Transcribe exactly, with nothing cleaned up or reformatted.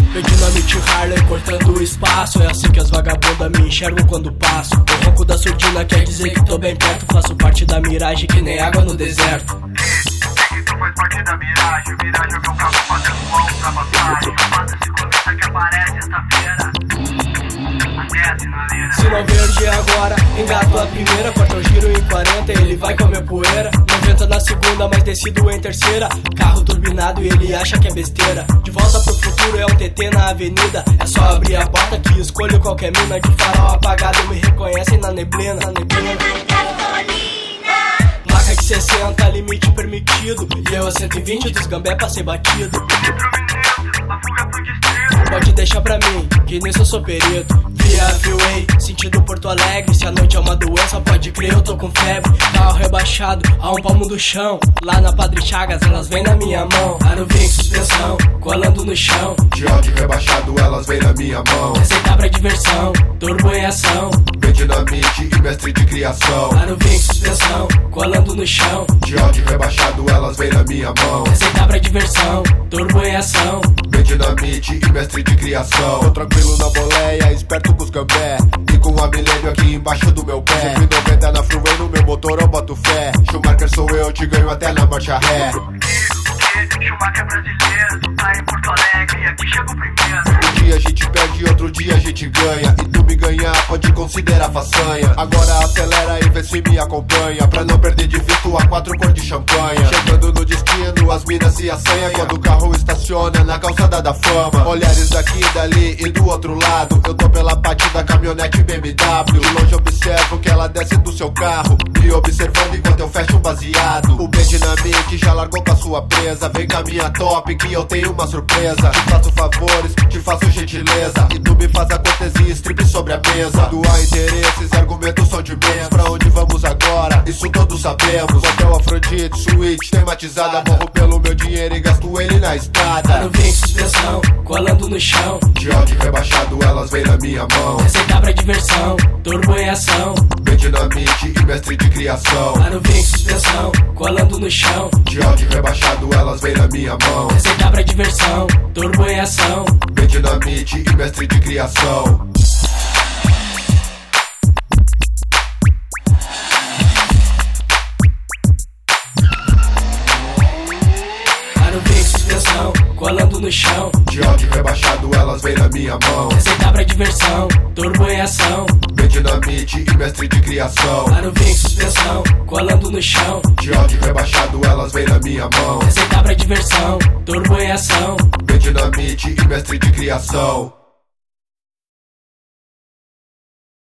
Meu dinamite Harley cortando o espaço. É assim que as vagabundas me enxergam quando passo. O ronco da surdina quer dizer que tô bem perto. Faço parte da miragem que nem água no deserto. Sei que tu faz parte da miragem. Miragem é meu carro fazendo mão pra vantagem. Faça esse cometa que aparece sexta-feira. Sinal verde agora, engato a primeira. Corta o giro em quarenta, ele vai comer poeira. Noventa na segunda, mas descido em terceira. Carro turbinado e ele acha que é besteira. De volta pro futuro é um T T na avenida. É só abrir a porta que escolho qualquer mina. De farol apagado me reconhecem na neblina, na neblina. Placa de sessenta, limite permitido. E eu a cento e vinte dos gambé pra ser batido. Pode deixar pra mim, que nisso eu sou perito. Via Freeway, sentido Porto Alegre. Se a noite é uma doença, pode crer, eu tô com febre. Carro rebaixado, a um palmo do chão. Lá na Padre Chagas, elas vêm na minha mão. Aro vem suspensão, colando no chão. De áudio rebaixado, elas vêm na minha mão. Receita pra diversão, turbo em ação. Bem dinamite e mestre de criação. Aro vem suspensão, colando no chão. De áudio rebaixado, elas vêm na minha mão. Receita pra diversão, turbo em ação. Bem dinamite e mestre de criação. Tô tranquilo na boleia, esperto com os gambé. E com a milênio aqui embaixo do meu pé. cento e noventa na freeway, no meu motor eu boto fé. Schumacher sou eu, te ganho até na marcha ré. Schumacher brasileiro, tu tá em Porto Alegre e aqui chega o primeiro. Um dia a gente perde, outro dia a gente ganha. E tu me ganhar pode considerar façanha. Agora acelera e vê se me acompanha. Pra não perder de vista a quatro cor de champanhe. Chegando no destino, as minas se assanham. Quando o carro estaciona na calçada da fama. Olhares daqui, dali e do outro lado. Eu tô pela parte da caminhonete B M W. De longe observo que ela desce do seu carro. Me observando enquanto eu fecho um baseado. O bem dinamite já largou com a sua presa. Vem com a minha top que eu tenho uma surpresa. Te faço favores, te faço gentileza. E tu me faz a cortesia, strip sobre a mesa. Quando há interesses, argumentos são de menos. Pra onde vamos agora? Isso todos sabemos. Hotel Afrodite, suíte tematizada. Morro pelo meu dinheiro e gasto ele na estrada. Aro vem suspensão, colando no chão. De áudio rebaixado, elas vêm na minha mão. Receita pra diversão, turbo em ação. Bem dinamite e mestre de criação. Aro vem suspensão, colando no chão. De áudio rebaixado, elas vêm na minha mão. Receita pra diversão, turbo em ação. Bem dinamite e mestre de criação. Aro vem suspensão, colando no chão. De áudio rebaixado, elas vêm na minha mão. Receita pra diversão, turbo em ação. Bem dinamite e mestre de criação. Aro vem suspensão, colando no chão. De áudio rebaixado, elas vêm na minha mão. Receita pra diversão, turbo em ação. Bem dinamite e mestre de criação.